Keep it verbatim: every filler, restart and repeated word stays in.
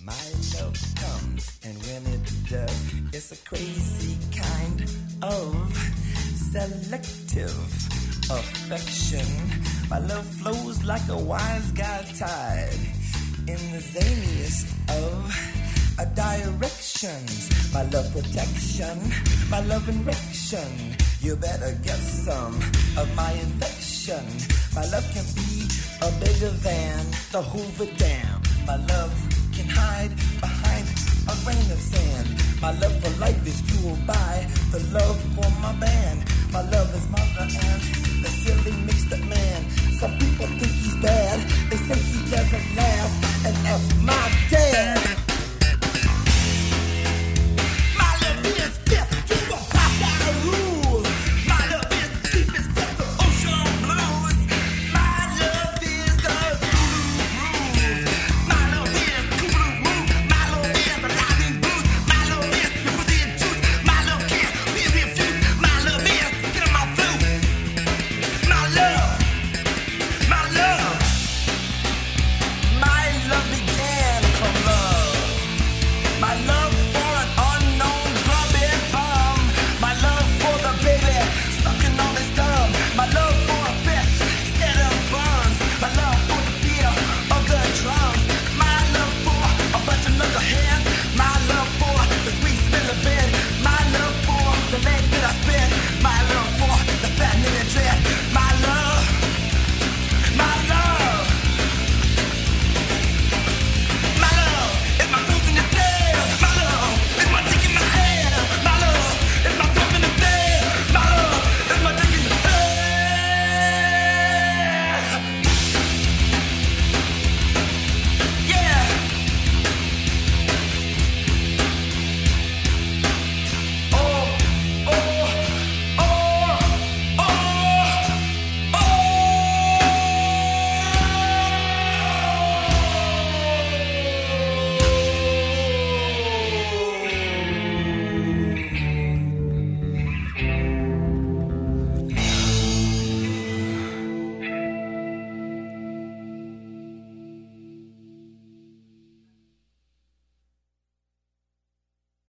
My love comes, and when it does, it's a crazy kind of selective affection. My love flows like a wise guy tide in the zaniest of a directions. My love protection, my love erection. You better get some of my infection. My love can be a bigger than the Hoover Dam. My love can hide behind a grain of sand. My love for life is fueled by the love for my band.